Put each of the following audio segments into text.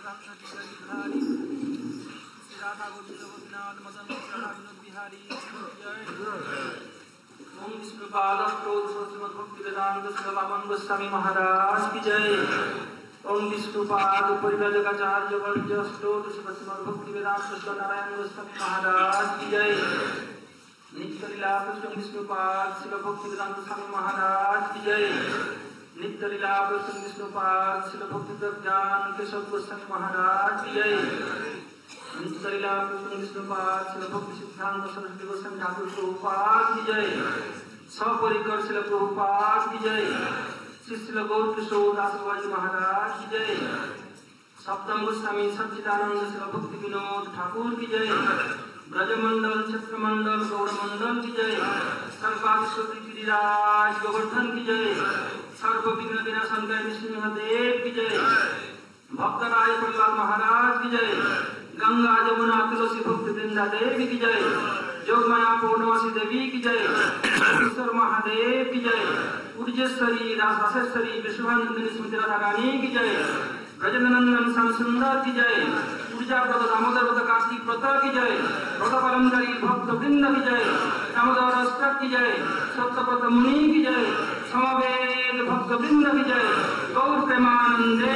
गोस्वामी महाराज की जय। ओम विष्णुपाद परिव्राजकाचार्य वर्य श्रीमद् भक्ति वेदांत नारायण गोस्वामी महाराज की जय। नित्य लीला कृष्ण विष्णुपाद शिव भक्ति वेदांत स्वामी महाराज की जय। नित्य लीला कृष्ण विष्णुपाद शिव भक्ति प्रज्ञान केशव गोस्वामी महाराज की जय। नित्य लीला कृष्ण विष्णुपाद शिव भक्ति सिद्धांत सरस्वती गोस्वामी ठाकुर प्रभुपाद की जय। सपरिकर शिल प्रभुपाद की जय। श्री गौर किशोर दास बाबा महाराज की जय। सप्तम गोस्वामी सच्चिदानंद शिल भक्ति विनोद ठाकुर की जय। ब्रजमंडल छत्रमंडल गौड़मंडल की जय। सर्वाधिपति गिरिराज गोवर्धन की जय। सर्व विघ्न विनाशन नृसिंहदेव की जय। भक्तराय प्रहलाद महाराज की जय। गंगा जमुना तुलसी भक्ति वृंदा देवी की जय। जोगमाया पूर्णवासी देवी की जय। ईश्वर महादेव की जय। ऊर्जेश्वरी राजराजेश्वरी विश्वानंदिनी स्मृति राधा रानी की जय। ब्रजनंदन श्याम सुंदर की जय। ऊर्जा व्रत दामोदर व्रत कार्तिक व्रत की जय। व्रत पालनकारी भक्त वृंद की जय। दामोदर अष्टक की जय। सत्यव्रत मुनि की जय। समवेत भक्त वृंद की जय। गौर प्रेमानंदे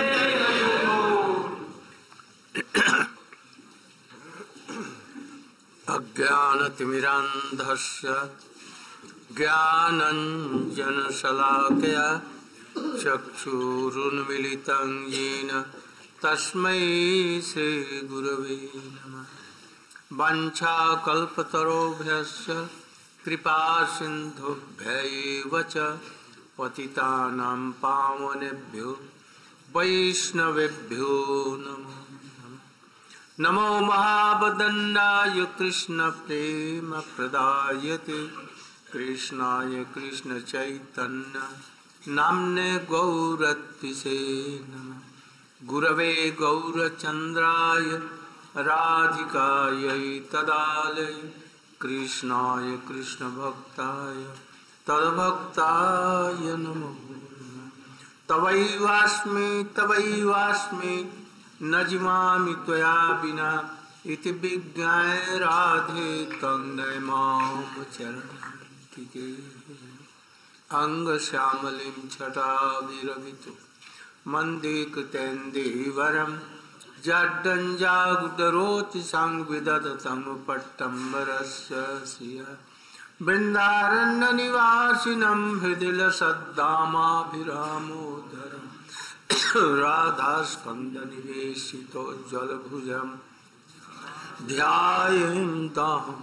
अज्ञानतिमिरान्धस्य ज्ञानञ्जनशलाकया चक्षुरुन्मीलितं येन तस्मै श्रीगुरवे नमः। वाञ्छाकल्पतरुभ्यश्च कृपासिन्धुभ्यैव च पतितानां पावनेभ्यो वैष्णवेभ्यो नमः। नमो महावदन्नाय कृष्ण प्रेम प्रदायते कृष्णाय कृष्ण चैतन्य नाम्ने गौरत्विषे नमः। गुरवे गौरचन्द्राय राधिकायै तदालय कृष्णाय कृष्ण भक्ताय तद्भक्ताय नमो तवैवास्मि न जिमामि त्वया विना इति विज्ञाय राधे तन्मय मां चरणिके। अंगश्यामलिं छटाभिरभितो मन्दे कृतेन्दीवरं जड्डञ्जागुदरोति संविदधतं पट्टम्बरस्य श्रिया। बृन्दारण्यनिवासिनं हृदिलसद्दामाभिरामोदरम् राधास्कन्दनिवेशितोज्ज्वलभुजं ध्यायन्तं।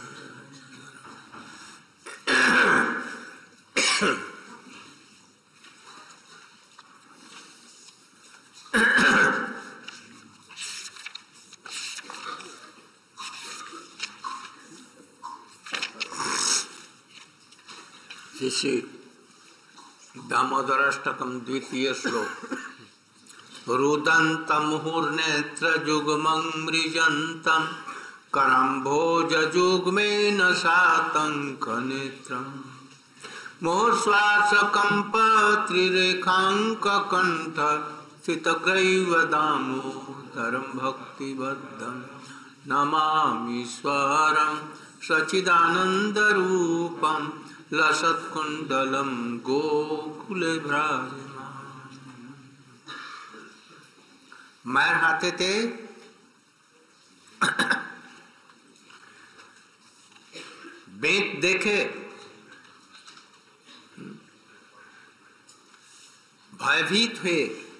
श्री दामोदराष्टकम द्वितीय श्लोक। रुदन्तं मुहुर्नेत्रयुग्मं मृजन्तं करम्भोजयुग्मेन सातङ्कनेत्रम् मोश्वासकम्पत्रिरेखाङ्ककण्ठ स्थितग्रैव दामोदरं भक्तिबद्धं नमामीश्वरं सच्चिदानन्दरूपं लसत्कुण्डलं गोकुले भ्राजमानं। मायर हाथे थे बेंत देखे भयभीत हुए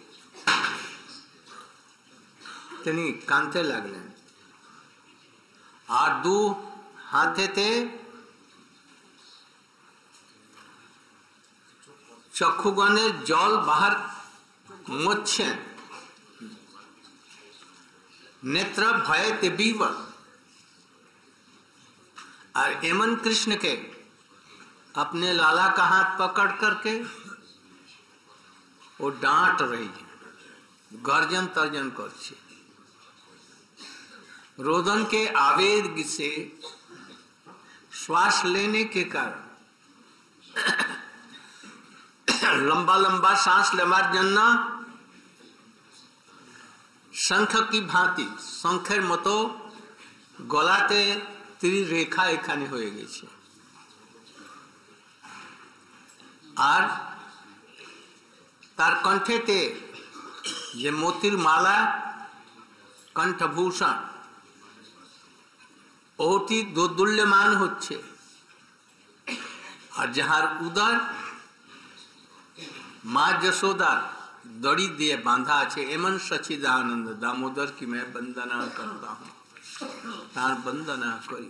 तेनी कांते लगले। और दू हाथे थे चक्षुगणे जल बाहर मोच्छे नेत्र भय ते बीवर। और एमन कृष्ण के अपने लाला का हाथ पकड़ करके वो डांट रही है, गर्जन तर्जन कर रोदन के आवेग से श्वास लेने के कारण लंबा लंबा सांस लेवार जन्ना शंख की भांति शंखेर मतो गलाते তীর রেখা এখানে হয়ে গেছে আর তার কণ্ঠেতে যে মোতির মালা কণ্ঠভূষণ অতি দোদুল্যমান হচ্ছে আর যাহার উদর মা যশोदा दड़ी दिए बांधा আছে एमन सच्चिदानंद दामोदर की मैं वंदना करता हूँ तार वंदना करी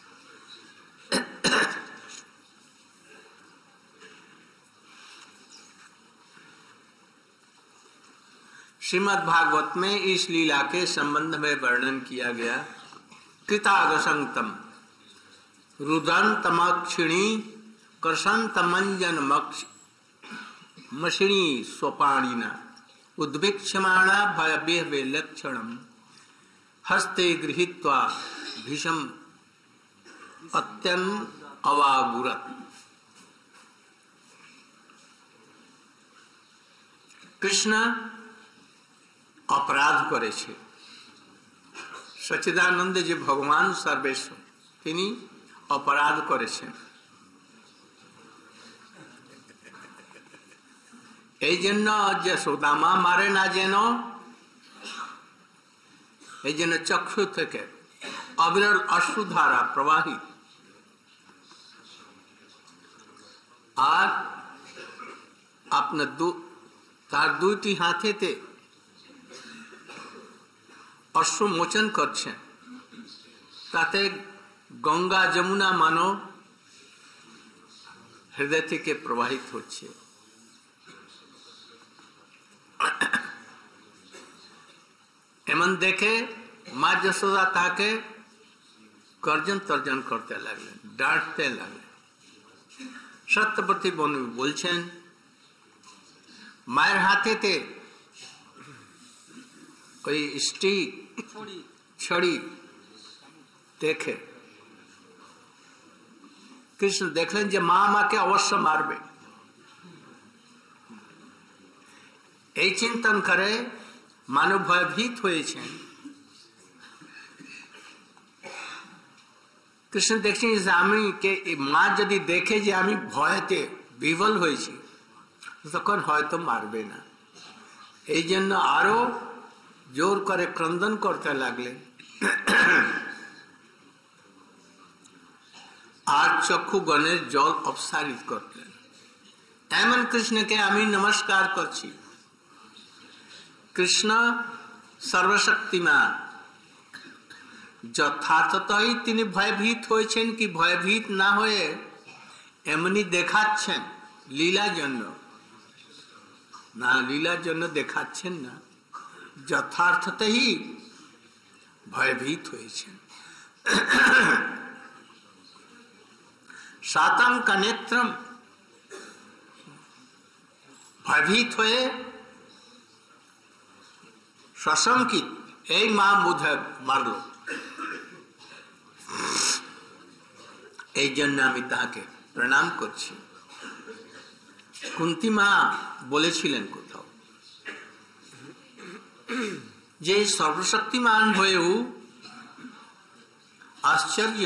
श्रीमद् भागवत में इस लीला के संबंध में वर्णन किया गया। कृतागसंतम रुदंतमक्षिणी कृशंतमंजन मक्षिणी स्वपाणिना उद्भिक्षमाणा भयभे लक्षणम हस्ते गृहीत्वा भीषम अत्यन अवागुरत। कृष्ण अपराध करेছে सच्चिदानंद जी भगवान सर्वेश्वर তিনি अपराध করেছেন এই জন্য যশোদা মা মারে না যেন এই জন্য চক্ষু থেকে অবিরল অশ্রুধারা প্রবাহিত আর আপনার তার দুইটি হাতেতে অশ্রু মোচন করছেন তাতে গঙ্গা যমুনা মানো হৃদয় থেকে প্রবাহিত হচ্ছে। এমন দেখে মা যশোদা তাকে গর্জন তর্জন করতে লাগলেন, ডাঁটতে লাগলেন। সত্যবতী বলছেন মায়ের হাতেতে ওই স্টিক ছড়ি দেখে কৃষ্ণ দেখলেন যে মা আমাকে অবশ্য মারবে, এই চিন্তন করে মানব ভয়ভীত হয়েছেন। কৃষ্ণ দেখছেন যে আমি মা যদি দেখে যে আমি ভয়তে বিভল হয়েছি তখন হয়তো মারবে না, এই জন্য আরো জোর করে ক্রন্দন করতে লাগলেন আর চক্ষু গণের জল অপসারিত করলেন। এমন কৃষ্ণকে আমি নমস্কার করছি। কৃষ্ণ সর্বশক্তিমান, যথার্থতই তিনি ভয়ভীত হয়েছেন কি ভয়ভীত না হয়ে এমনি দেখাচ্ছেন লীলার জন্য না, লীলার জন্য দেখাচ্ছেন না, যথার্থতই ভয়ভীত হয়েছেন। সাতম কনেত্রম ভয়ভীত হয়ে সশঙ্কিত এই মা মুধে মারল, এই জন্য আমি তাকে প্রণাম করছি। কুন্তি মা বলেছিলেন কোথাও যে সর্বশক্তিমান হয়েও আশ্চর্য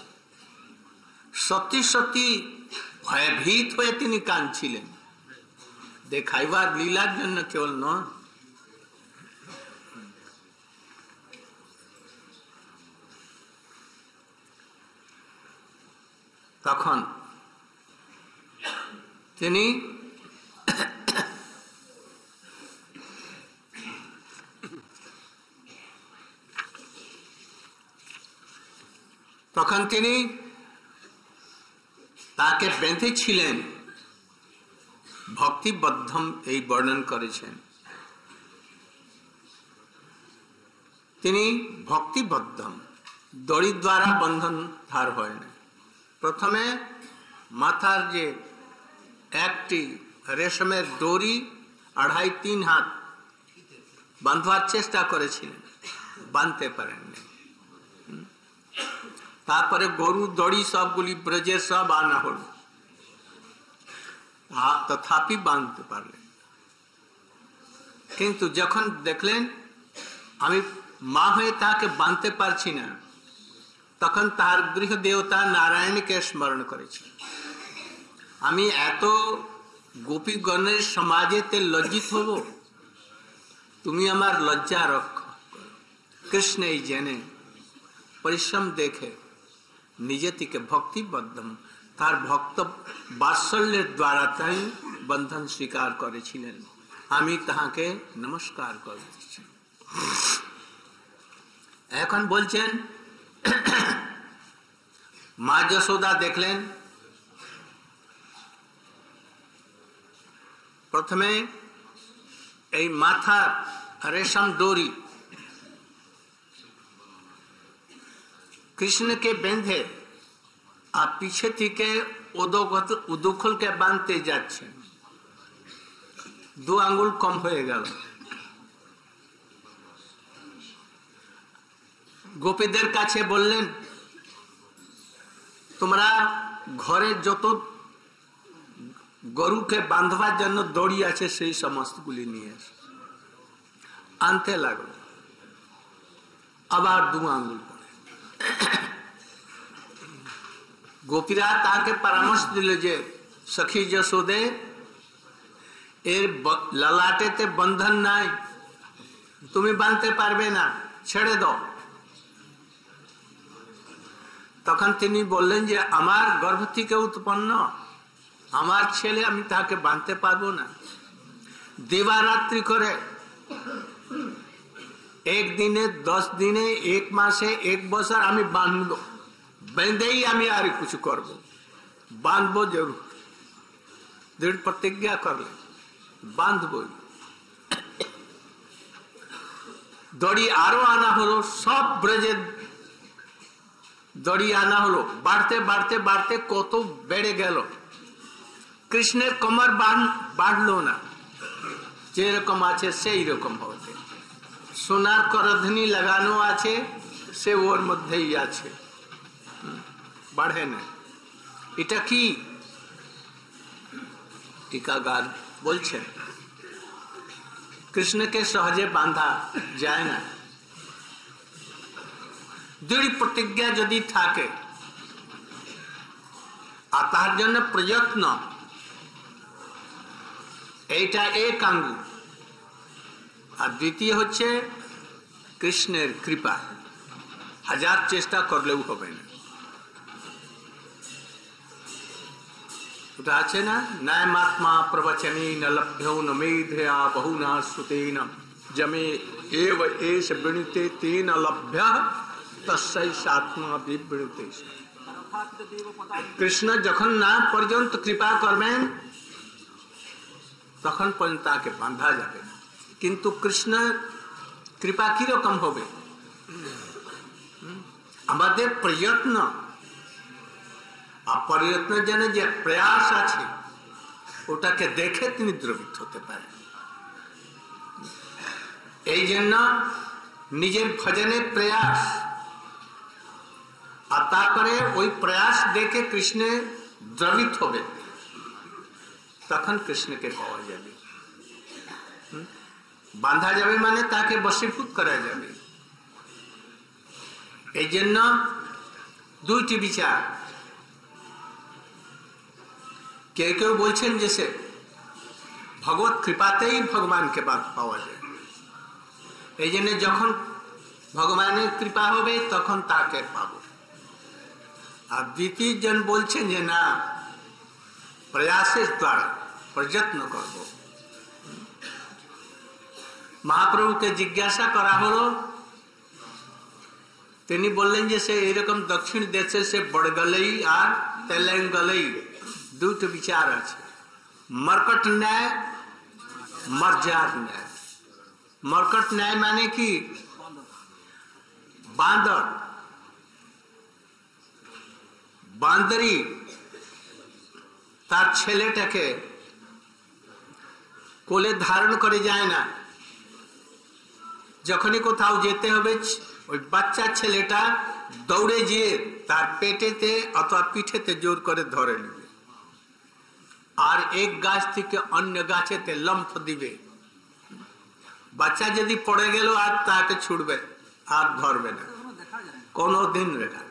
সত্যি সত্যি ভয়ভীত হয়ে তিনি কাঁদছিলেন, দেখাইবার লীলার জন্য কেবল নয়। তখন তিনি তাকে বেঁধেছিলেন, ভক্তিবদ্ধম এই বর্ণন করেছেন। তিনি ভক্তিবদ্ধম, দড়ি দ্বারা বন্ধন ধার হয় না। প্রথমে মাথার যে একটি রেশমের দড়ি 2.5-3 হাত বাঁধবার চেষ্টা করেছিলেন, বাঁধতে পারেননি। তারপরে গরু দড়ি সবগুলি ব্রজের সব আনা হল, তথাপি বাঁধতে পারলেন। কিন্তু যখন দেখলেন আমি মা হয়ে তাকে বাঁধতে পারছি না, তখন তার গৃহ দেবতা নারায়ণকে স্মরণ করেছি। আমি এত গোপীগণের সমাজেতে লজ্জিত হব, তুমি আমার লজ্জা রক্ষা। কৃষ্ণ এই জেনে পরিশ্রম দেখে নিজে থেকে ভক্তিবদ্ধম, তার ভক্ত বাৎসল্যের দ্বারা তাই বন্ধন স্বীকার করেছিলেন। আমি তাহাকে নমস্কার করতেছি। এখন বলছেন মা যশোদা দেখলেন প্রথমে এই মাথার রেশম ডोरी कृष्ण के बेंधे আর পিছে থেকে উদুখলকে বাঁধতে যাচ্ছেন। 2 আঙ্গুল কম হয়ে গেল। গোপীদের কাছে বললেন, তোমরা ঘরে যত গরুকে বাঁধবার জন্য দড়ি আছে সেই সমস্তগুলি নিয়ে এসো। আনতে লাগলো, আবার 2 আঙ্গুল করে। গোপীরা তাকে পরামর্শ দিল যে সখী যশোদে, এর ললাটেতে বন্ধন নাই, তুমি বাঁধতে পারবে না, ছেড়ে দাও। তখন তিনি বললেন যে আমার গর্ভ থেকে উৎপন্ন আমার ছেলে, আমি তাকে বাঁধতে পারবো না। দিবারাত্রি করে 1 দিনে 10 দিনে 1 মাসে 1 বছর আমি বাঁধবো, বেঁধেই আমি আর কিছু করব, বাঁধবো জরুর। দৃঢ় প্রতিজ্ঞা করলে বাঁধবো। দড়ি আরো আনা হলো, সব ব্রজে দড়ি আনা হলো। বাড়তে বাড়তে বাড়তে কত বেড়ে গেল। কৃষ্ণের কোমর বাড়লো না, যেরকম আছে সেই রকম হতে। সোনার করধনি লাগানো আছে, সে ওর মধ্যেই আছে, বাড়ে না। এটা কি? टीकाकार বলছেন কৃষ্ণকে সহজে বাঁধা যায় না। দৃঢ় প্রতিজ্ঞা যদি থাকে আর তার জন্য প্রযত্ন, এইটা 1 আঙ্গুল। আর দ্বিতীয় হচ্ছে কৃষ্ণের কৃপা, 1000 চেষ্টা করলেও হবে না। ওটা আছে না, নায়মাত্মা প্রবচনে ন লভ্যো ন মেধয়া বহুনা শ্রুতেন জমে এব এষ বৃণীতে তেন লভ্য তস্যৈষাত্মা বিবৃতে। কৃষ্ণ যখন না পর্যন্ত কৃপা করবেন তখন পর্যন্ত তাকে বাঁধা যাবে। কিন্তু কৃষ্ণ কৃপা কিরকম হবে? আমাদের প্রযত্ন, আর প্রযত্নের জন্য যে প্রয়াস আছে ওটাকে দেখে তিনি দ্রবিত হতে পারেন। এই জন্য নিজের ভজনের প্রয়াস, আর তারপরে ওই প্রয়াস দেখে কৃষ্ণে দ্রবিত হবে, তখন কৃষ্ণকে পাওয়া যাবে। বাঁধা যাবে মানে তাকে বশীভূত করা যাবে। এই জন্য 2টি বিচার। কেউ কেউ বলছেন যে সে ভগবত কৃপাতেই ভগবানকে পাওয়া যায়। এই জন্য যখন ভগবানের কৃপা হবে তখন তাকে পাবো। আর দ্বিতীয় জন বলছেন যে না, প্রয়াসের দ্বারা প্রযত্ন করব। মহাপ্রভুকে জিজ্ঞাসা করা হলো, তিনি বললেন যে সে এরকম দক্ষিণ দেশে সে বড়গলেই আর তেলেঙ্গলেই 2টি বিচার আছে, মর্কট ন্যায়, মর্যার ন্যায়। মর্কট ন্যায় মানে কি? বাঁদর, বান্দরি তার ছেলেটাকে কোলে ধারণ করে যায় না। যখনই কোথাও যেতে হবে ওই বাচ্চা ছেলেটা দৌড়ে গিয়ে তার পেটেতে অথবা পিঠেতে জোর করে ধরে নেবে, আর এক গাছ থেকে অন্য গাছেতে লম্ফ দিবে। বাচ্চা যদি পড়ে গেল আর তাকে ছুটবে আর ধরবে না, কোনো দিন রেখা।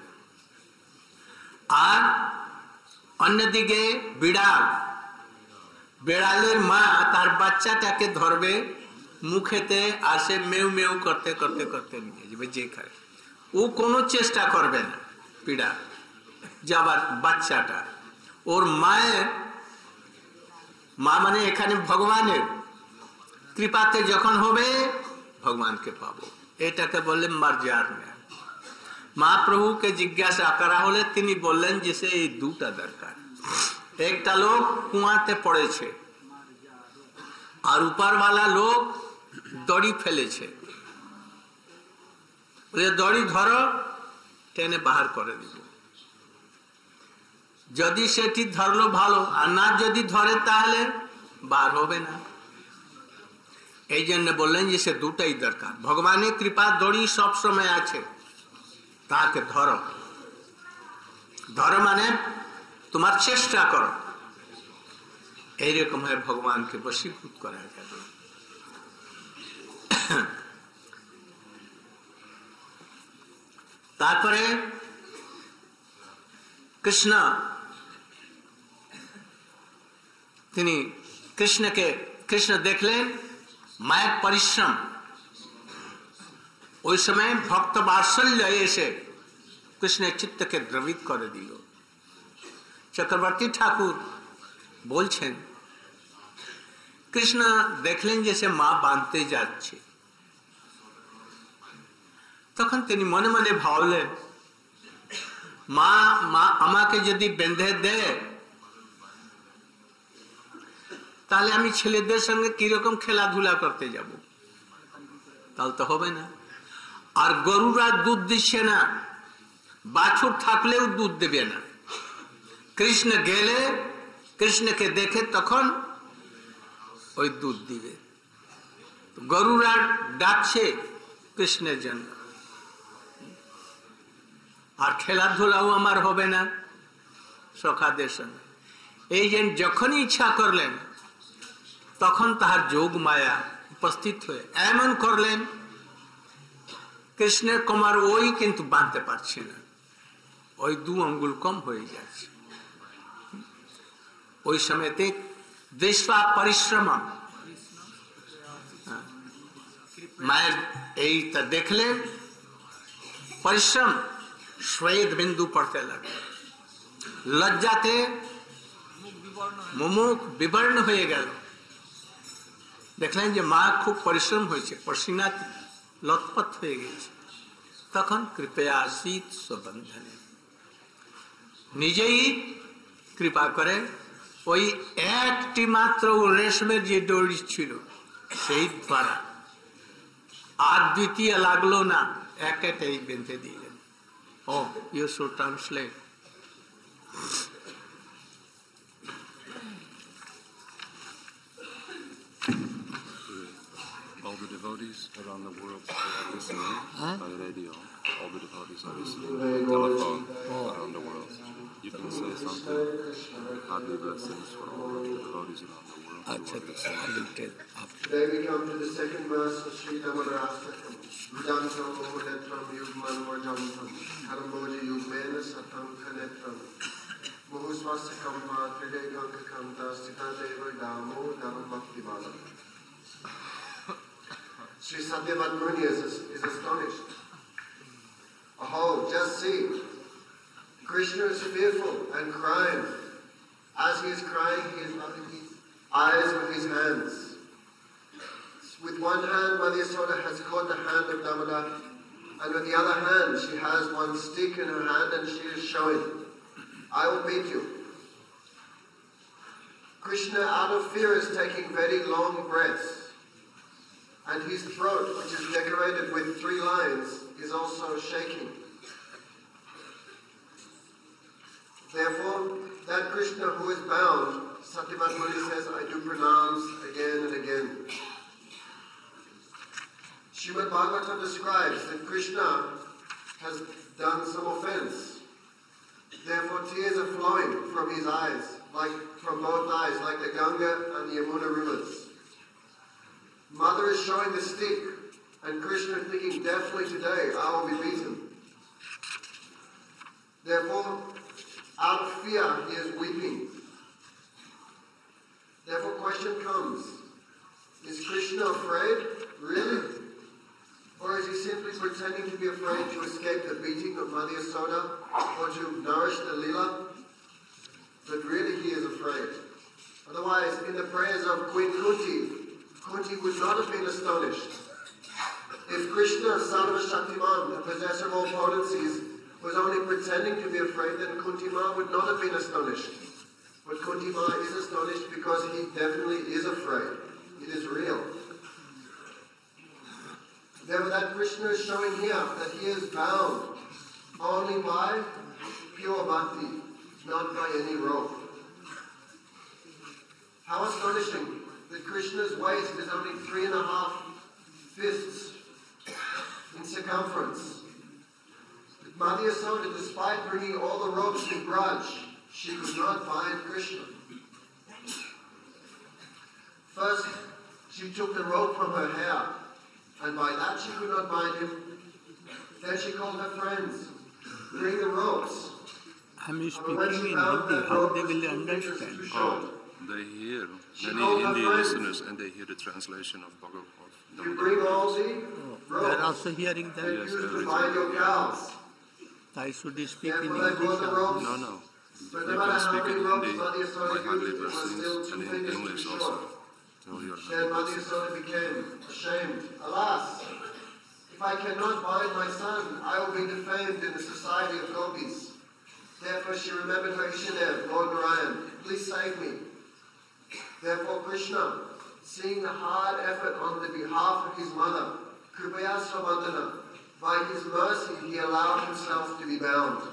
আর অন্যদিকে বিড়াল, বিড়ালের মা তার বাচ্চাটাকে ধরবে মুখেতে, আর সে মেউ মেউ করতে করতে করতে নিয়ে যাবে যেখানে। ও কোনো চেষ্টা করবে না বিড়াল যাবার বাচ্চাটা। ওর মায়ের, মা মানে এখানে ভগবানের কৃপাতে যখন হবে ভগবানকে পাবো, এটাকে বললে মার্জার। মহাপ্রভুকে জিজ্ঞাসা করা হলে তিনি বললেন যে সে এই দুটা দরকার। একটা লোক কুয়াতে পড়েছে আর উপরওয়ালা লোক দড়ি ফেলেছে, দড়ি ধরো টেনে বাহার করে দিব। যদি সেটি ধরলো ভালো, আর না যদি ধরে তাহলে বার হবে না। এই জন্য বললেন যে সে দুটাই দরকার। ভগবানের কৃপা দড়ি সব সময় আছে, তাকে ধরো। ধরো মানে তোমার চেষ্টা করো, এইরকম হয় ভগবানকে বশীভূত করা যাবে। তারপরে কৃষ্ণ, তিনি কৃষ্ণ দেখলেন মায়ের পরিশ্রম। ওই সময় ভক্ত বাৎসল্য এসে কৃষ্ণের চিত্তকে দ্রবিত করে দিল। চক্রবর্তী ঠাকুর বলছেন, কৃষ্ণ দেখলেন যে সে মা বাঁধতে যাচ্ছে, তখন তিনি মনে মনে ভাবলেন, মা আমাকে যদি বেঁধে দেয় তাহলে আমি ছেলেদের সঙ্গে কিরকম খেলাধুলা করতে যাব, তাহলে তো হবে না। আর গরুরা দুধ দিচ্ছে না, বাছুর থাকলেও দুধ দেবে না। কৃষ্ণ গেলে কৃষ্ণকে দেখে তখন ওই দুধ দিবে। গরুরা ডাকছে কৃষ্ণের জন্য, আর খেলাধুলাও আমার হবে না সখাদের সঙ্গে। এই যে যখনই ইচ্ছা করলেন তখন তাহার যোগ মায়া উপস্থিত হয়ে এমন করলেন, কৃষ্ণের কোমর ওই কিন্তু বাঁধতে পারছে না, ওই 2 আঙ্গুল কম হয়ে যাচ্ছে। ওই সময়তে দৃষ্টা পরিশ্রম, মায়ের এইটা দেখলেন পরিশ্রম, শ্বেত বিন্দু পড়তে লাগলো। লজ্জাতে মুখ বিবর্ণ হয়ে গেল। দেখলেন যে মা খুব পরিশ্রম হয়েছে, পসিনা লতপত হয়ে গেছে। তখন কৃপয়া শীত সুবন্ধনে, নিজেই কৃপা করে ওই একটি মাত্র রেশমের যে দড়ি ছিল সেই দ্বারা, আর দ্বিতীয় লাগলো না, একটাই বেঁধে দিলেন। Oh you should translate. All the devotees around the world are listening by radio. All the devotees are listening by telephone around the world. You can say something. Happy blessings for all of the devotees around the world. I will tell after. Today we come to the second verse of Sri Damarasakam. Vidantam Mohanetram Yugman Vajantam Karmoji Yugmena Satam Kanetram Mohusvasakam Matride Gankakam Dasita Deva Damo Dharam Bhakti Balam. Sri Satyavat Muni is astonished. Oh, just see, Krishna is fearful and crying. As he is crying, he is rubbing his eyes with his hands. With one hand, Mother Yasoda has caught the hand of Damodar, and with the other hand, she has one stick in her hand and she is showing, I will beat you. Krishna, out of fear, is taking very long breaths, and his throat, which is decorated with 3 lines, is also shaking. Therefore, that Krishna who is bound, Satyavat Muni says, I do pranams again and again. Srimad Bhagavatam describes that Krishna has done some offense. Therefore, tears are flowing from his eyes, like from both eyes, like the Ganga and the Yamuna rivers. Mother is showing the stick, and Krishna is thinking, definitely today I will be beaten. Therefore, out of fear, he is weeping. Therefore, question comes, is Krishna afraid? Really? Or is he simply pretending to be afraid to escape the beating of Mother Yasoda or to nourish the lila? But really he is afraid. Otherwise, in the prayers of Queen Kunti would not have been astonished. If Krishna, son of a Shaktiman, the possessor of all potencies, was only pretending to be afraid, then Kunti Ma would not have been astonished. But Kunti Ma is astonished because he definitely is afraid. It is real. Therefore, that Krishna is showing here that he is bound only by pure bhakti, not by any rope. How astonishing that Krishna's waist is only 3.5 fists in circumference. That Mother Yasoda, despite bringing all the ropes in Braj, she could not bind Krishna. First, she took the rope from her hair, and by that she could not bind him. Then she called her friends, bring the ropes. I'm speaking in Hindi, how they will understand? Oh, they hear many Hindi listeners and they hear the translation of Bhagavad Gita. You bring all the ropes. They are also hearing that. And use to bind your cows. I should speak in Therefore, they brought the English. ropes. No. But You no matter can how speak many in ropes Hindi, Mother my Yasoda Hagli used, it was still blessings, 2 and in fingers English too also. short. Tell your Then Mother Yasoda became ashamed. Alas, if I cannot bind my son, I will be defamed in the society of gopis. Therefore she remembered her Ishadev, Lord Narayan, please save me. Therefore Krishna, seeing the hard effort on the behalf of his mother, Kripaya Svabandana, by his mercy he allowed himself to be bound.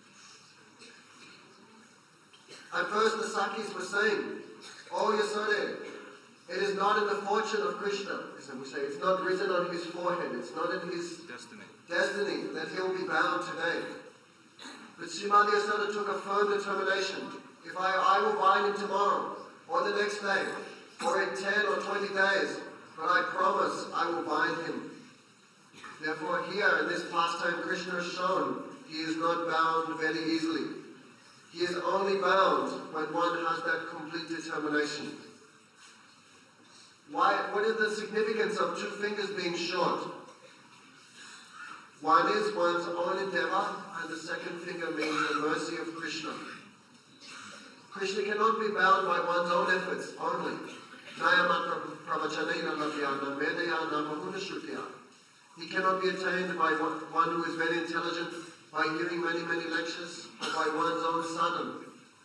At first the Sakis were saying, oh Yasoda, it is not in the fortune of Krishna. We say it's not written on his forehead, it's not in his destiny that he will be bound today. But Srimati Yasoda took a firm determination. If I will bind him tomorrow, or the next day, or in 10 or 20 days, but I promise I will bind him. Therefore here in this pastime Krishna has shown he is not bound very easily. He is only bound when one has that complete determination. What is the significance of 2 fingers being short? One is one's own endeavor, and the second finger means the mercy of Krishna. Krishna cannot be bound by one's own efforts only. He cannot be attained by one who is very intelligent, by hearing many lectures, or by one's own sadhana.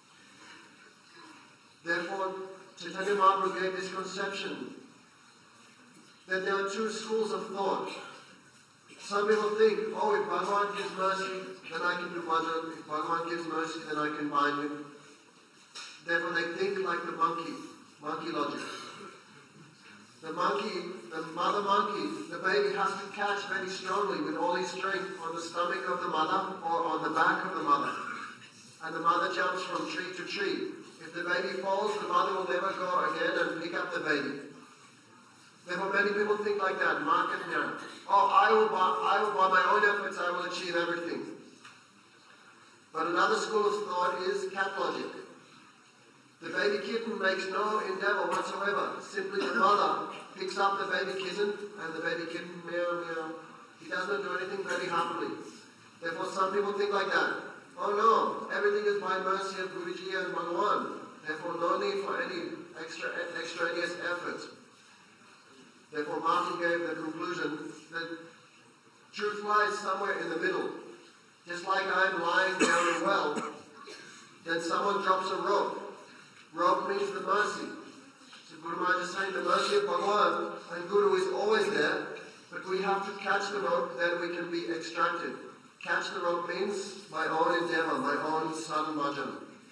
Therefore, Chaitanya Mahaprabhu gave this conception that there are 2 schools of thought. Some people think, oh, if Bhagavan gives mercy, then I can do bhajan. If Bhagavan gives mercy, then I can bind him. Therefore, they think like the monkey logic. The mother monkey, the baby has to catch very strongly with all his strength on the stomach of the mother or on the back of the mother. And the mother jumps from tree to tree. If the baby falls, the mother will never go again and pick up the baby. Therefore, many people think like that. Market now. Oh, I will by my own efforts, I will achieve everything. But another school of thought is cat logic. The baby kitten makes no endeavor whatsoever. Simply the mother picks up the baby kitten, and the baby kitten meow meow. He does not do anything very happily. Therefore, some people think like that. Oh no, everything is by mercy of Guruji and Bhagavan. Therefore, no need for any extraneous effort. Therefore, Martin gave the conclusion that truth lies somewhere in the middle. Just like I'm lying down a well, then someone drops a rope. Rope means the mercy. So Guru Maharaj is saying the mercy of Bhagavan, and Guru is always there, but we have to catch the rope, then we can be extracted. Catch the rope means my own endeavor, my own sadhana bhajan.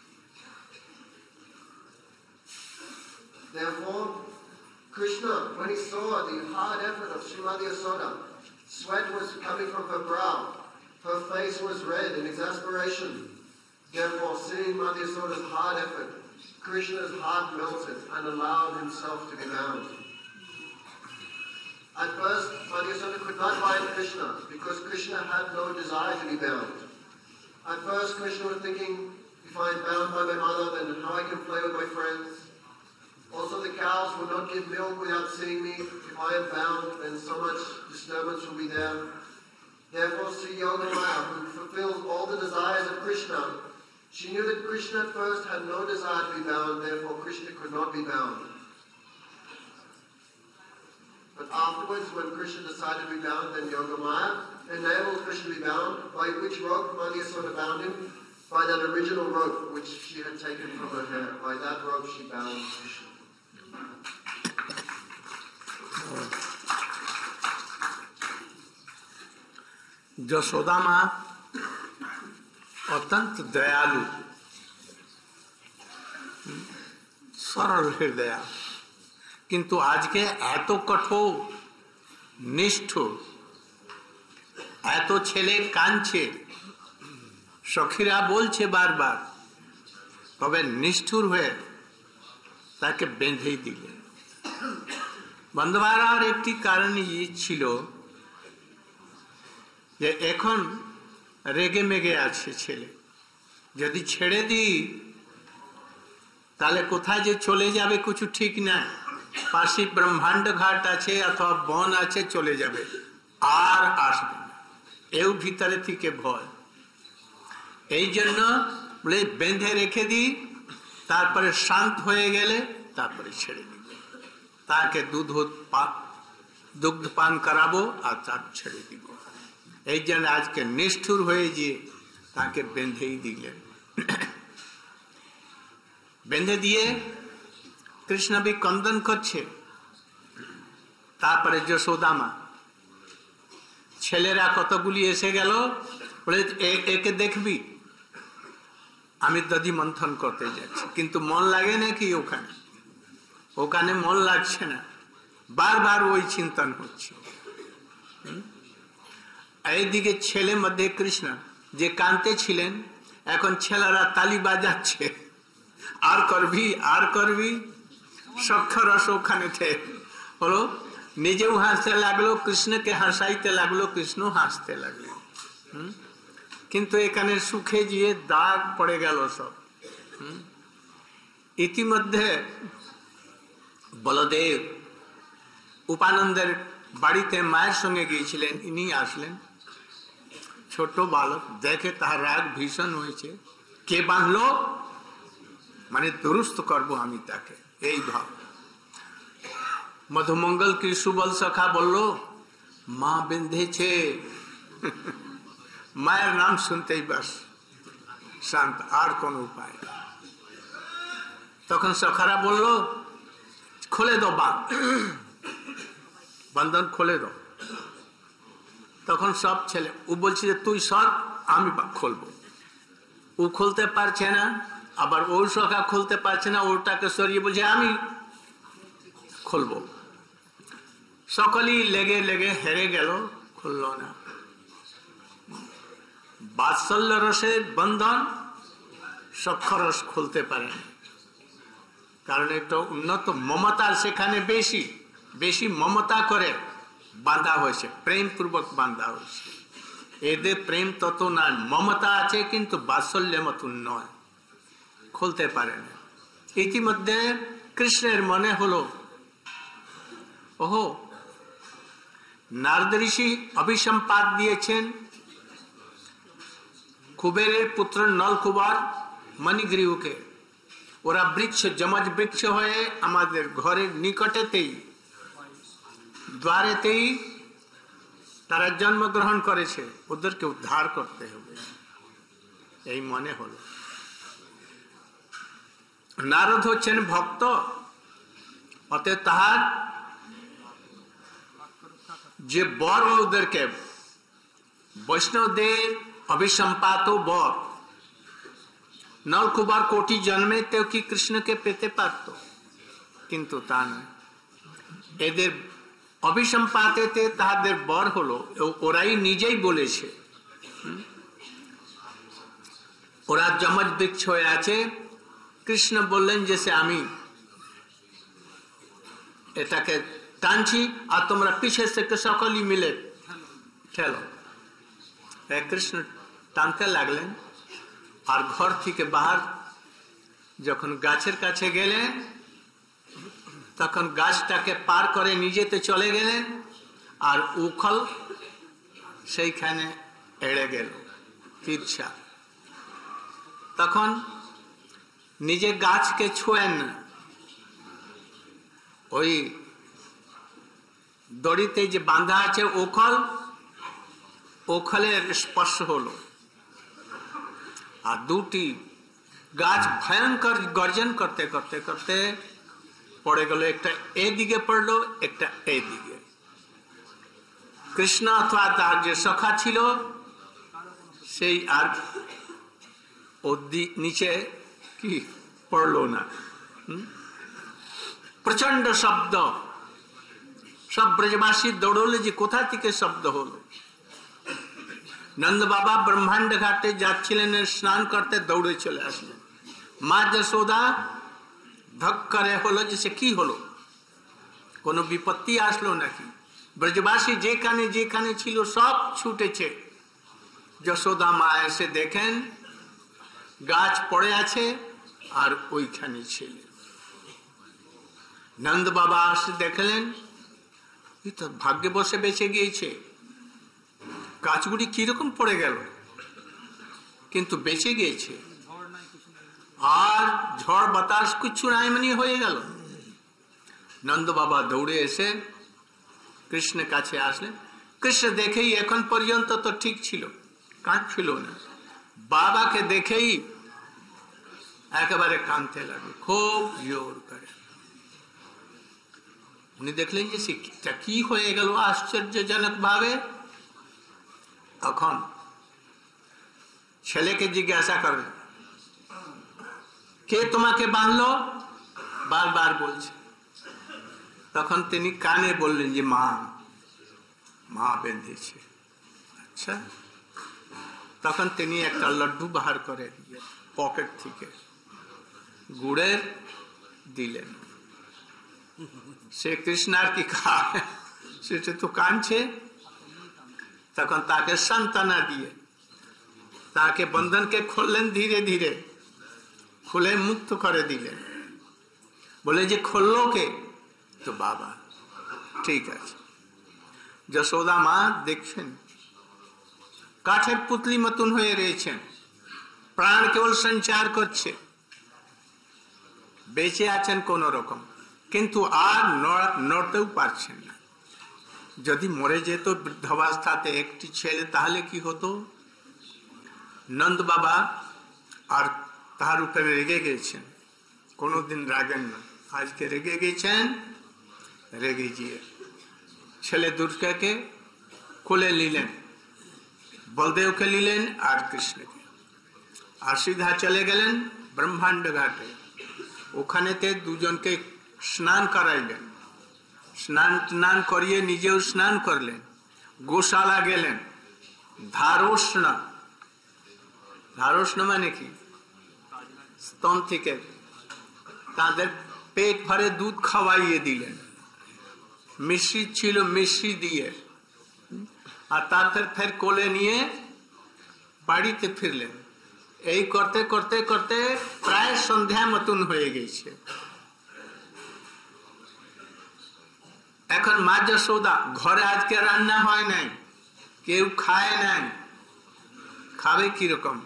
Therefore, Krishna, when he saw the hard effort of Srimati Yasoda, sweat was coming from her brow, her face was red in exasperation. Therefore, seeing Mati Yasoda's hard effort, Krishna's heart melted and allowed himself to be bound. At first, Madhyasona could not bind Krishna because Krishna had no desire to be bound. At first, Krishna was thinking, if I am bound by my mother, then how I can play with my friends. Also, the cows will not give milk without seeing me. If I am bound, then so much disturbance will be there. Therefore, Sri Yogamaya, who fulfills all the desires of Krishna, she knew that Krishna at first had no desire to be bound, therefore Krishna could not be bound. But afterwards, when Krishna decided to be bound, then Yogamaya enabled Krishna to be bound, by which rope Madhyasona bound him? By that original rope which she had taken from her hair. By that rope she bound Krishna. Yashoda মা অত্যন্ত দয়ালু, সরল হৃদয়া, কিন্তু আজকে এত কঠোর নিষ্ঠুর, এত ছেলে কাঁদছে, সখীরা বলছে বারবার, তবে নিষ্ঠুর হয়ে তাকে বেঁধেই দিলে। বন্ধুরা, আর একটি কারণ ছিল যে এখন রেগে মেগে আছে ছেলে, যদি ছেড়ে দিই তাহলে কোথায় যে চলে যাবে কিছু ঠিক না, পাশে ব্রহ্মাণ্ড ঘাট আছে অথবা বন আছে, চলে যাবে আর আসবে না, এও ভিতরে থেকে ভয়। এই জন্য বলে বেঁধে রেখে দিই, তারপরে শান্ত হয়ে গেলে তারপরে ছেড়ে দিব, তাকে দুগ্ধ পান করাবো আর তার ছেড়ে দিব। এই জন্য আজকে নিষ্ঠুর হয়ে গিয়ে তাকে বেঁধেই দিলেন। বেঁধে দিয়ে কৃষ্ণ भी কন্দন করছে। তারপরে যশোদা মা, ছেলেরা কতগুলি এসে গেল, বলে একে দেখবি, আমি দধি মন্থন করতে যাচ্ছি, কিন্তু মন লাগে নাকি ওখানে? ওখানে মন লাগছে না, বারবার ওই চিন্তন হচ্ছে। এইদিকে ছেলে মধ্যে কৃষ্ণ যে কাঁদতে ছিলেন, এখন ছেলেরা তালি বাজাচ্ছে, আর করবি আর করবি। সক্ষরস ওখানে হলো, নিজেও হাসতে লাগলো, কৃষ্ণকে হাসাইতে লাগলো, কৃষ্ণ হাসতে লাগলো। কিন্তু এখানে সুখে গিয়ে দাগ পড়ে গেল সব। ইতিমধ্যে বলদেব উপানন্দের বাড়িতে মায়ের সঙ্গে গিয়েছিলেন, ইনি আসলেন। ছোট বালক দেখে তার রাগ ভীষণ হয়েছে, কে বাঁধলো, মানে দুরুস্ত করবো আমি তাকে, এই ভাব। মধুমঙ্গল কি সুবল সখা বলল, মা বেঁধেছে। মায়ের নাম শুনতেই বাস শান্ত, আর কোন উপায়। তখন সখারা বলল, খুলে দো বন্ধন, খুলে দো। তখন সব ছেলে, ও বলছে যে তুই সর, আমি খুলবো। ও খুলতে পারছে না, আবার ওর সখা খুলতে পারছে না, ওটাকে সরিয়ে বলছে আমি খুলবো। সকলেই লেগে লেগে হেরে গেল, খুলল না। বাৎসল্য রসের বন্ধন সক্ষরস খুলতে পারে না, কারণ একটা উন্নত মমতার সেখানে বেশি বেশি মমতা করে বাঁধা হয়েছে, প্রেম পূর্বক বাঁধা হয়েছে। এদের প্রেম তত না, মমতা আছে কিন্তু বাৎসল্য মতন নয়, খুলতে পারে না। ইতিমধ্যে কৃষ্ণের মনে হলো, ওহো, নারদ ঋষি অভিসম্পাদ দিয়েছেন কুবেরের পুত্র নলকুবার মণিগ্রীবকে, ওরা বৃক্ষ, যমজ বৃক্ষ হয়ে আমাদের ঘরের নিকটেতেই, দ্বারেতেই তারা জন্মগ্রহণ করেছে, ওদেরকে উদ্ধার করতে হবে, এই মনে হলো। নারদ হচ্ছেন ভক্ত, অতএব তাহার যে বর ওদেরকে, বৈষ্ণবদের অভিসম্পাত বর, নলকুবার কোটি জন্মেতেও কি কৃষ্ণকে পেতে পারত, কিন্তু তা নয়। এদের অভিসম্পাতেতে তাহাদের বর হলো, ওরাই নিজেই বলেছে, ওরা যমজ বৃক্ষ হয়ে আছে। কৃষ্ণ বললেন যে সে আমি এটাকে টানছি আর তোমরা পিছে থেকে সকলেই মিলে ঠেলো। কৃষ্ণ টানতে লাগলেন আর ঘর থেকে বাহার যখন গাছের কাছে গেলেন তখন গাছটাকে পার করে নিজেতে চলে গেলেন আর উখল সেইখানে এড়ে গেল তিরছা। তখন নিজে গাছকে ছোঁয়েন না, ওই দড়িতে যে বাঁধা আছে ওখলের স্পর্শ হলো আর দুটি গাছ ভয়ঙ্কর গর্জন করতে করতে করতে পড়ে গেল, একটা এদিকে পড়লো একটা এদিকে। কৃষ্ণ অথবা তার যে সখা ছিল সেই আর নিচে কি পড়লো না। প্রচন্ড শব্দ, সব ব্রজবাসী দৌড়লে যে কোথা থেকে শব্দ হলো। নন্দ বাবা ব্রহ্মাণ্ড ঘাটে যাচ্ছিলেন স্নান করতে, দৌড়ে চলে আসলেন। মা যশোদা ধক করে হলো যে সে কি হলো, কোনো বিপত্তি আসলো নাকি। ব্রজবাসী যেখানে যেখানে ছিল সব ছুটেছে। যশোদা মা এসে দেখেন গাছ পড়ে আছে আর ওইখানে ছিল। নন্দ বাবা এসে দেখলেন এই তো ভাগ্যে বসে বেঁচে গিয়েছে, গাছগুলি কিরকম পড়ে গেল কিন্তু বেঁচে গিয়েছে, আর ঝড় বাতাস কিছু নাই মানে হয়ে গেল। নন্দ বাবা দৌড়ে এসে কৃষ্ণের কাছে আসলেন। কৃষ্ণ দেখেই এখন পর্যন্ত তো ঠিক ছিল, কাঁদছিল না, বাবাকে দেখেই একেবারে কাঁদতে লাগলো খুব জোর করে। উনি দেখলেন যে সেটা কি হয়ে গেল আশ্চর্যজনক ভাবে। তখন ছেলেকে জিজ্ঞাসা করলেন কে তোমাকে বাঁধলো, বারবার বলছে। তখন তিনি কানে বললেন যে মা, মা বেঁধেছে। আচ্ছা, তখন তিনি একটা লাড্ডু বাহার করে পকেট থেকে গুড়ের দিলেন। সে কৃষ্ণ আর কি খায়, সেটা তো কাঁদছে। তখন তাকে সান্ত্বনা দিয়ে তাকে বন্ধনকে খুললেন, ধীরে ধীরে খুলে মুক্ত করে দিলেন। বলে যে খুললো কে, তো বাবা। ঠিক আছে। যশোদা মা দেখছেন কাঠের পুতলি মতন হয়ে রয়েছেন, প্রাণ কেবল সঞ্চার করছে, বেঁচে আছেন কোন রকম, কিন্তু আর নড়তেও পারছেন না। যদি মরে যেত বৃদ্ধাবস্থাতে একটি ছেলে তাহলে কি হতো। নন্দ বাবা আর তার উপরে রেগে গেছেন, কোনোদিন রাগেন না, আজকে রেগে গেছেন। রেগে গিয়ে ছেলে দুর্গাকে কোলে নিলেন, বলদেবকে নিলেন আর কৃষ্ণকে, আর সিধা চলে গেলেন ব্রহ্মাণ্ড ঘাটে। ওখানেতে দুজনকে স্নান করাইলেন, স্নান করিয়ে নিজেও স্নান করলেন। গোশালা গেলেন। ধারোষ্ণ, ধারোষ্ণ মানে কি, স্তন থেকে তাদের পেট ভরে দুধ খাওয়াইয়ে দিলেন। মিশ্রি ছিল, মিশ্রি দিয়ে, আর তারপর ফের কোলে নিয়ে বাড়িতে ফিরলেন। এই করতে করতে করতে প্রায় সন্ধ্যা মতন হয়ে গেছে। এখন মা যশোদা ঘরে আজকে রান্না হয় নাই, কেউ খায় নাই, খাবে কিরকম।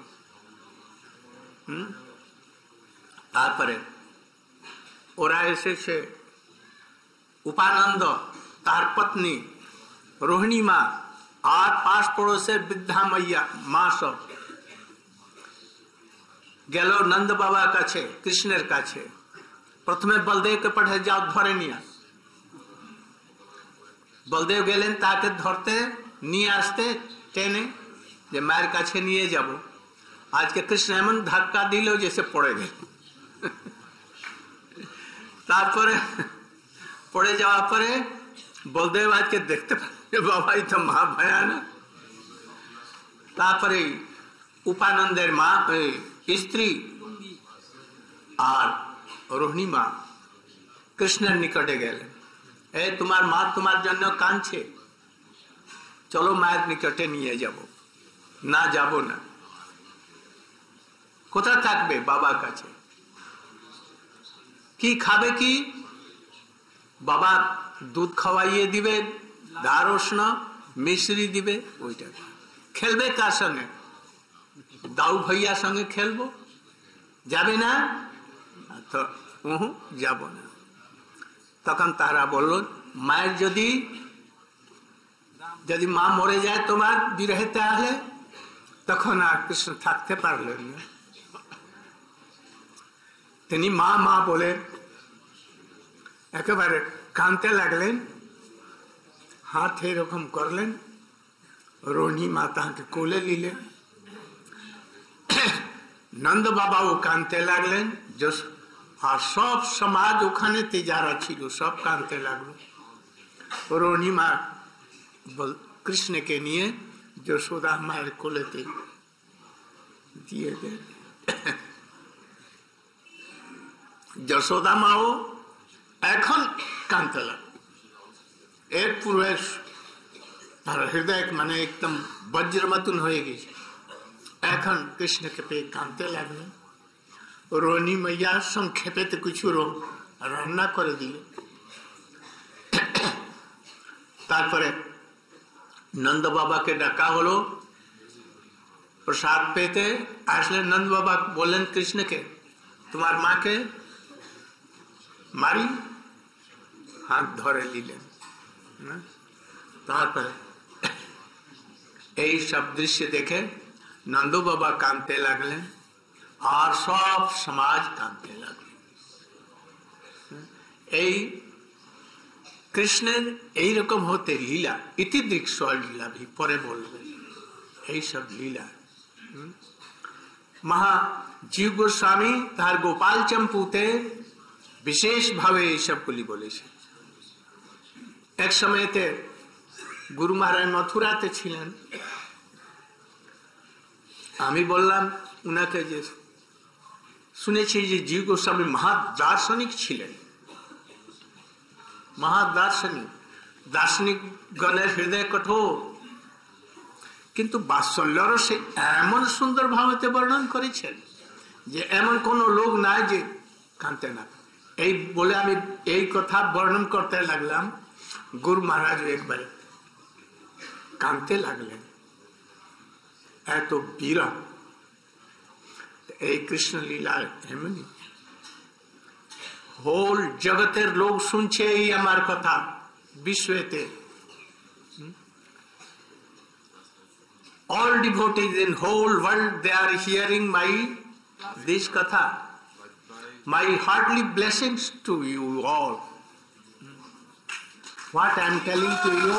তারপরে ওরা এসেছে, উপানন্দ তার পত্নী রোহিণী মা আর পাশ পড়োশের বৃদ্ধা মাইয়া মা সব গেল নন্দ বাবার কাছে, কৃষ্ণের কাছে। প্রথমে বলদেবকে পাঠিয়ে যাও ধরে নিয়ে। বলদেব গেলেন তাকে ধরতে, নিয়ে আসতে টেনে, যে মায়ের কাছে নিয়ে যাব। আজকে কৃষ্ণ এমন ধাক্কা দিল যে সে পড়ে গেল। তারপরে পড়ে যাওয়ার পরে বলদেব আজকে দেখতে পাচ্ছে বাবাই তো মা ভয়ানক। তারপরে উপানন্দের মা স্ত্রী আর রোহিণী মা কৃষ্ণের নিকটে গেলেন তোমার মা তোমার জন্য কাঁদছে, চলো মায়ের নিকটে নিয়ে যাব। না, যাব না। কোথায় থাকবে? বাবার কাছে। কি খাবে? কি বাবা দুধ খাওয়াইয়ে দিবে, দারুষ্ণ মিশ্রি দিবে, ওইটা। খেলবে কার সঙ্গে? দাউ ভাইয়ার সঙ্গে খেলবো? যাবে না? তো যাব না। তখন তারা বলল, মায়ের যদি মা মরে যায় তোমার বিরহে, তাহলে তখন আর কৃষ্ণ থাকতে পারলেন না। তিনি মা মা বলে একেবারে কাঁদতে লাগলেন, হাত এরকম করলেন, রোহিণী মা তাকে কোলে নিলেন, নন্দ বাবাও কাঁদতে লাগলেন, আর সব সমাজ ওখানে যারা ছিল সব কাঁদতে লাগলো। রোহিণী মা কৃষ্ণকে নিয়ে যশোদা মায়ের কোলেতে দিয়ে দেন। যশোদা মাও এখন কাঁদতে লাগলো। এর পূর্বে তার হৃদয় মানে একদম বজ্র মতন হয়ে গেছে। এখন কৃষ্ণকে পেয়ে কাঁদতে লাগলেন। রোহিণী मैया সংক্ষেপে তো কিছু রান্না করে দিলেন। তারপরে নন্দ বাবাকে ডাকা হলো প্রসাদ পেতে। আসলে নন্দ বাবা বললেন কৃষ্ণকে, তোমার মাকে মারি, হাত ধরে নিলেন। তারপরে এই সব দৃশ্য দেখে নন্দ বাবা কাঁদতে লাগলেন, আর সব সমাজ কাঁদতে লাগলেন। এই কৃষ্ণের এইরকম হতে লীলা, ইতি দৃক্ষ লীলা भी পরে বলবেন। এই সব লীলা মহা জীব গোস্বামী তার গোপাল চম্পুতে বিশেষ ভাবে এই সবগুলি বলেছে। এক সময়তে গুরু মহারাজ মথুরাতে ছিলেন। আমি বললাম উনাকে যে শুনেছি যে জীব গোস্বামী মহাদার্শনিক ছিলেন, মহাদার্শনিক, দার্শনিক গণের হৃদয় কঠোর, কিন্তু বাৎসল্য রসে এমন সুন্দর ভাবে বর্ণন করেছেন যে এমন কোন লোক নাই যে কাঁদতে না। এই বলে আমি এই কথা বর্ণন করতে লাগলাম, গুরু মহারাজ একবারে কাঁদতে লাগলেন, এত বিরহ। এই কৃষ্ণ লীলা এমনি হোল জগতের লোক শুনছে এই আমার কথা, বিশ্বতে all devotees in whole world, they are hearing this katha. My heartily blessings to you all. What I am telling to you,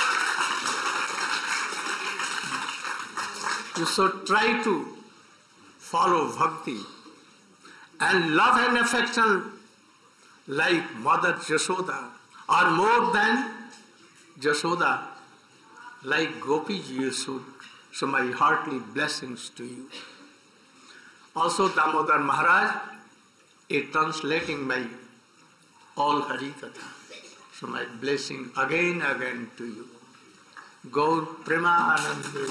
you should try to follow bhakti and love and affection like Mother Jashoda, or more than Jashoda, like Gopi you should. So my heartily blessings to you. Also Damodar Maharaj is translating my all Hari Katha. So my blessing again to you. Gaur Prema Ananda.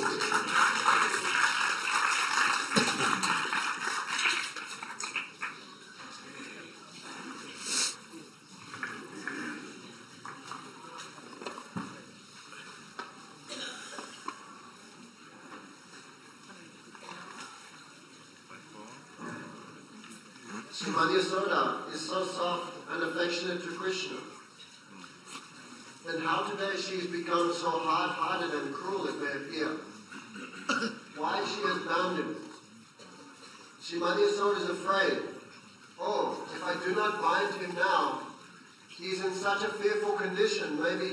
Srimati Yashoda is so soft and affectionate to Krishna. Then how today she has become so hard-hearted and cruel, it may appear. Why she has bound him? Srimati Yashoda is afraid. Oh, if I do not bind him now, he is in such a fearful condition, maybe